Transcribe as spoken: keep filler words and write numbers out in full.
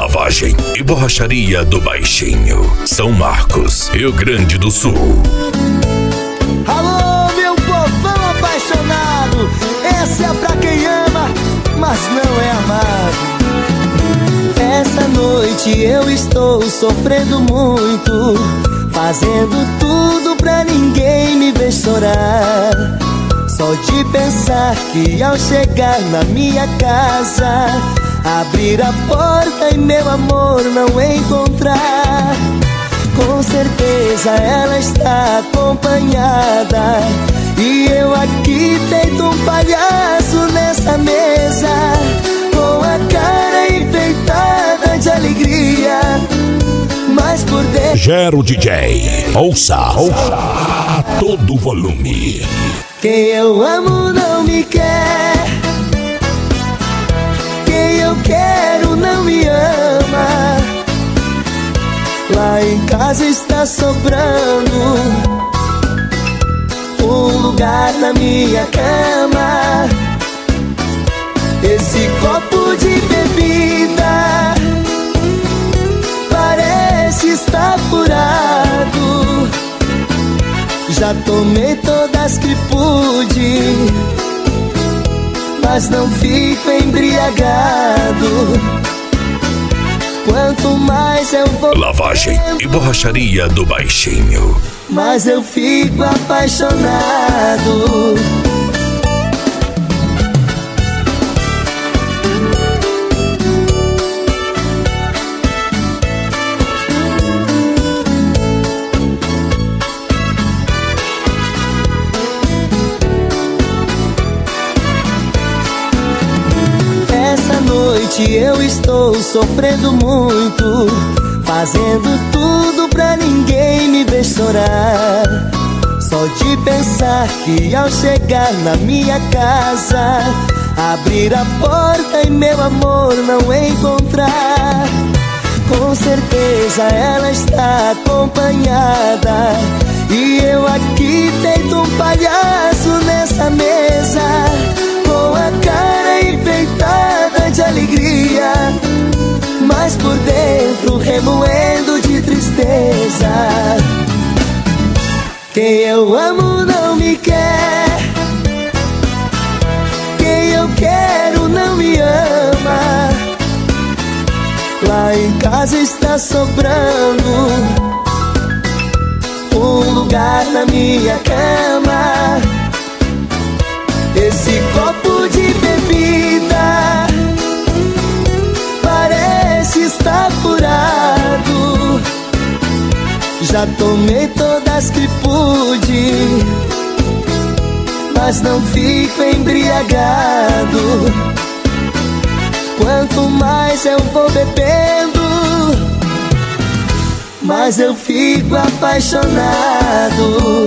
Lavagem e Borracharia do Baixinho, São Marcos, Rio Grande do Sul. Alô, meu povão apaixonado, essa é pra quem ama, mas não é amado. Essa noite eu estou sofrendo muito, fazendo tudo pra ninguém me ver chorar. Só de pensar que ao chegar na minha casa, abrir a porta e meu amor não encontrar, com certeza ela está acompanhada, e eu aqui feito um palhaço nessa mesa, com a cara enfeitada de alegria, mas por dentro... Gero D J, ouça, ouça a todo volume. Quem eu amo não me quer, quem eu quero não me ama. Lá em casa está sobrando um lugar na minha cama. Esse copo de bebida parece estar furado. Já tomei todas que pude, mas não fico embriagado. Quanto mais eu vou... Lavagem e Borracharia do Baixinho, mas eu fico apaixonado. Eu estou sofrendo muito, fazendo tudo pra ninguém me ver chorar. Só de pensar que ao chegar na minha casa, abrir a porta e meu amor não encontrar, com certeza ela está acompanhada, e eu aqui feito um palhaço nessa mesa, com a cara enfeitada de alegria, mas por dentro remoendo de tristeza. Quem eu amo não me quer, quem eu quero não me ama. Lá em casa está sobrando um lugar na minha cama. Esse copo de bebida parece estar furado. Já tomei todas que pude, mas não fico embriagado. Quanto mais eu vou bebendo, mais eu fico apaixonado.